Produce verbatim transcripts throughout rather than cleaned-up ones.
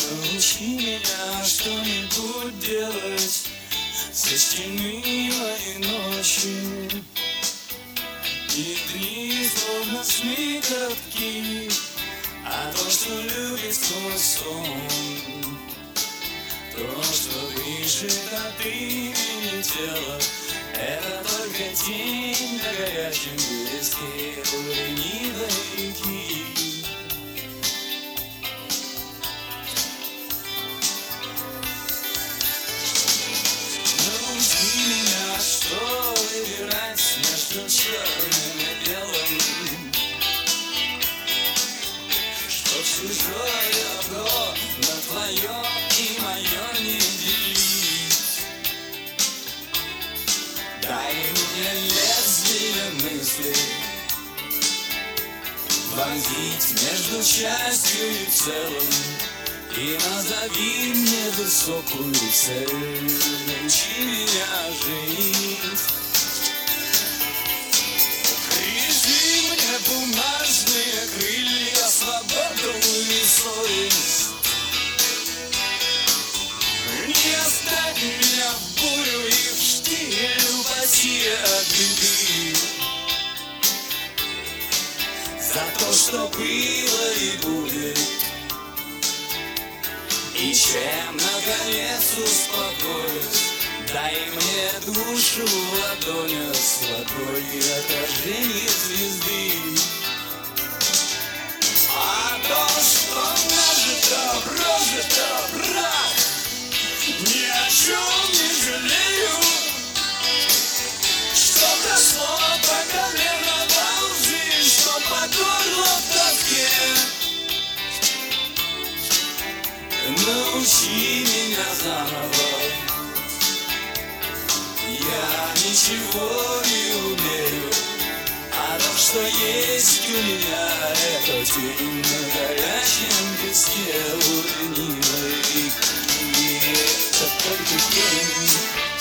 Научи меня что-нибудь делать, сочтены мои ночи и дни, словно сны коротки, а то, что любит сквозь сон, то, что дышит от имени тела, это только тень на горячем песке у ленивой реки. Научи меня, что выбирать между черным и белым, что чужое добро на твое и мое не делить. Дай мне лезвие мысли вонзить между частью и целым, и назови мне высокую цель. Научи меня жить. Прижи мне бумажные крылья, свободу и совесть. Не оставь меня в бурю и в штиль, упаси от беды. За то, что было и будет, и чем наконец успокоюсь, дай мне душу в ладонях с водой и отражение звезды. А то, что нажито, прожито, прах, ни о чем не жалею, что прошло по колено во лжи, что по горло в тоске. Научи меня заново, я ничего не умею, а то, что есть у меня, это тень на горячем песке у ленивой реки. Это только тень.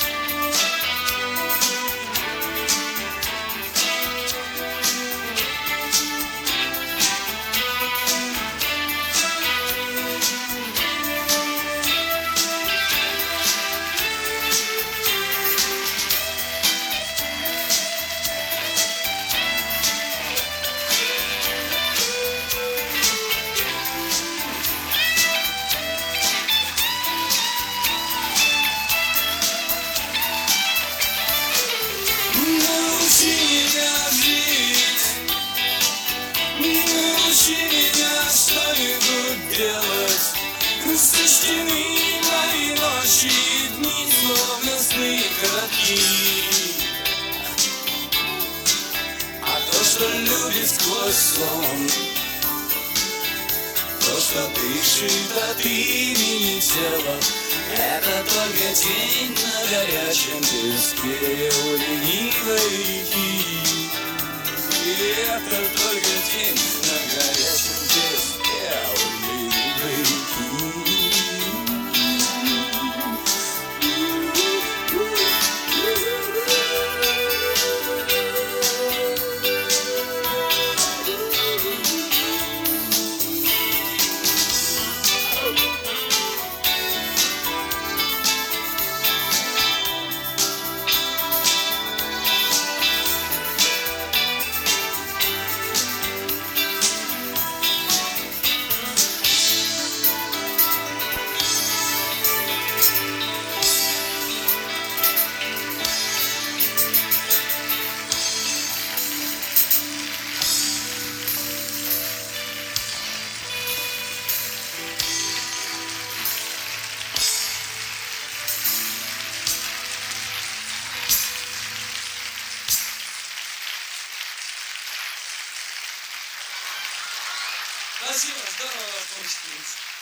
Научи меня жить, научи меня что-нибудь делать, сочтены мои ночи и дни, словно сны коротки, а то, что любит сквозь сон, то, что дышит от имени тела, это только тень на горячем песке у ленивой реки. И это только тень на горячем песке у ленивой реки. Спасибо, здорово получилось.